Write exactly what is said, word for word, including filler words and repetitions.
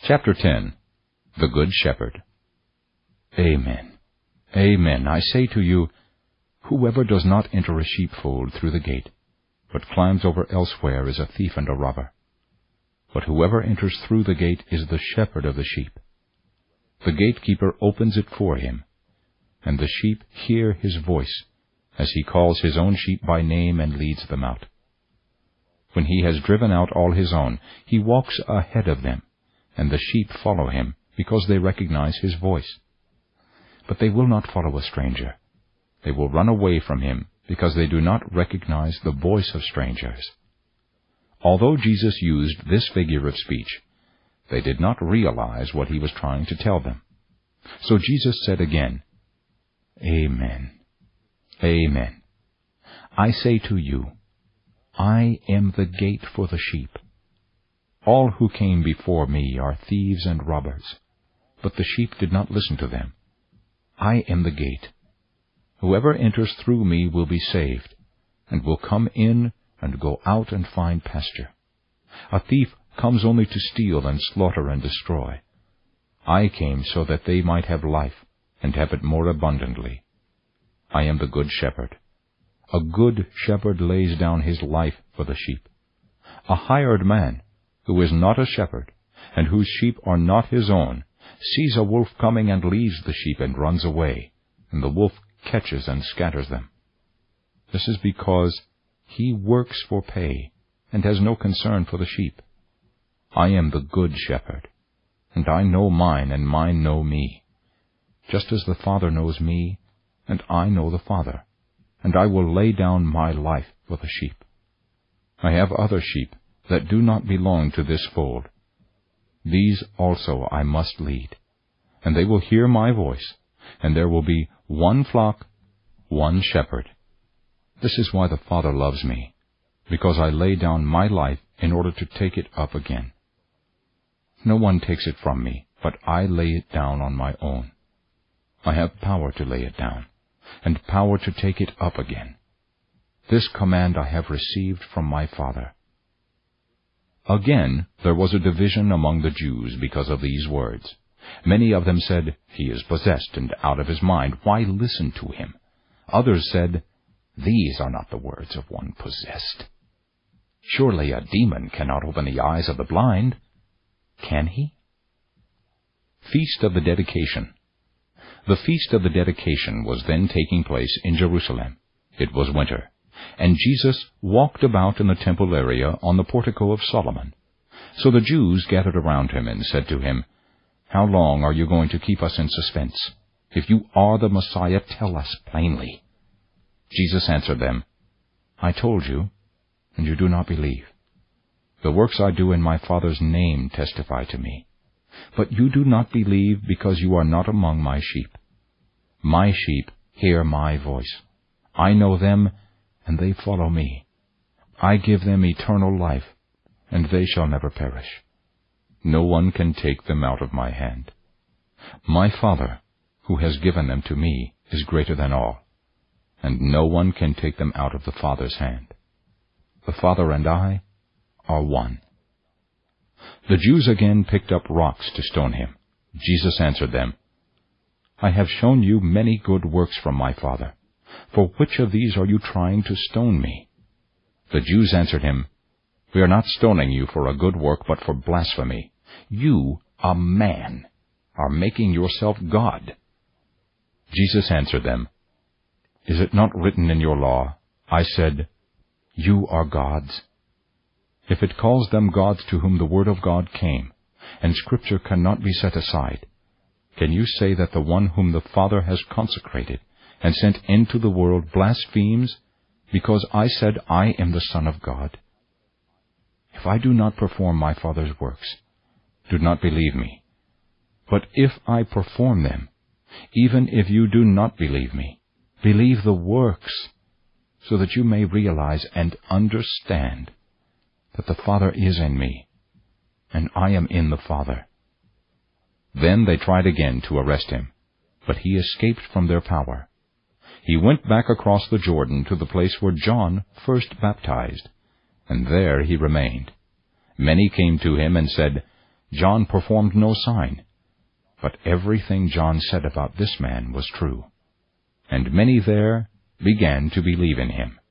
Chapter ten. The Good Shepherd. Amen. Amen. I say to you, whoever does not enter a sheepfold through the gate, but climbs over elsewhere, is a thief and a robber. But whoever enters through the gate is the shepherd of the sheep. The gatekeeper opens it for him, and the sheep hear his voice, as he calls his own sheep by name and leads them out. When he has driven out all his own, he walks ahead of them, and the sheep follow him, because they recognize his voice. But they will not follow a stranger. They will run away from him, because they do not recognize the voice of strangers. Although Jesus used this figure of speech, they did not realize what he was trying to tell them. So Jesus said again, Amen. Amen. I say to you, I am the gate for the sheep. All who came before me are thieves and robbers, but the sheep did not listen to them. I am the gate. Whoever enters through me will be saved, and will come in and go out and find pasture. A thief comes only to steal and slaughter and destroy. I came so that they might have life, and have it more abundantly. I am the good shepherd. A good shepherd lays down his life for the sheep. A hired man, who is not a shepherd, and whose sheep are not his own, sees a wolf coming and leaves the sheep and runs away, and the wolf catches and scatters them. This is because he works for pay, and has no concern for the sheep. I am the good shepherd, and I know mine, and mine know me, just as the Father knows me, and I know the Father, and I will lay down my life for the sheep. I have other sheep that do not belong to this fold. These also I must lead, and they will hear my voice, and there will be one flock, one shepherd. This is why the Father loves me, because I lay down my life in order to take it up again. No one takes it from me, but I lay it down on my own. I have power to lay it down, and power to take it up again. This command I have received from my Father. Again there was a division among the Jews because of these words. Many of them said, He is possessed and out of his mind. Why listen to him? Others said, These are not the words of one possessed. Surely a demon cannot open the eyes of the blind. Can he? Feast of the Dedication. The Feast of the Dedication was then taking place in Jerusalem. It was winter, and Jesus walked about in the temple area on the portico of Solomon. So the Jews gathered around him and said to him, How long are you going to keep us in suspense? If you are the Messiah, tell us plainly. Jesus answered them, I told you, and you do not believe. The works I do in my Father's name testify to me. But you do not believe because you are not among my sheep. My sheep hear my voice. I know them, and they follow me. I give them eternal life, and they shall never perish. No one can take them out of my hand. My Father, who has given them to me, is greater than all, and no one can take them out of the Father's hand. The Father and I are one. The Jews again picked up rocks to stone him. Jesus answered them, I have shown you many good works from my Father. For which of these are you trying to stone me? The Jews answered him, We are not stoning you for a good work, but for blasphemy. You, a man, are making yourself God. Jesus answered them, Is it not written in your law, I said, You are gods? If it calls them gods to whom the word of God came, and Scripture cannot be set aside, can you say that the one whom the Father has consecrated and sent into the world blasphemes, because I said I am the Son of God? If I do not perform my Father's works, do not believe me. But if I perform them, even if you do not believe me, believe the works, so that you may realize and understand that the Father is in me, and I am in the Father. Then they tried again to arrest him, but he escaped from their power. He went back across the Jordan to the place where John first baptized, and there he remained. Many came to him and said, John performed no sign. But everything John said about this man was true. And many there began to believe in him.